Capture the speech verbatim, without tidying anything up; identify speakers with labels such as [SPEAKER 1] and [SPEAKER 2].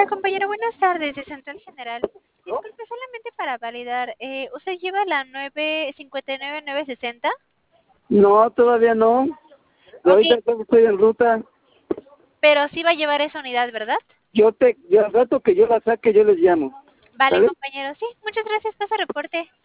[SPEAKER 1] Hola, compañero, buenas tardes, de Central General. Disculpe, solamente para validar, eh, ¿usted lleva la nueve cincuenta y nueve nueve sesenta?
[SPEAKER 2] No, todavía no.
[SPEAKER 1] Ok,
[SPEAKER 2] Ahorita estoy en ruta.
[SPEAKER 1] pero sí va a llevar esa unidad, ¿verdad?
[SPEAKER 2] Yo te, yo, al rato que yo la saque, yo les llamo.
[SPEAKER 1] Vale,
[SPEAKER 2] ¿Sale?
[SPEAKER 1] compañero, sí. Muchas gracias, pasa reporte.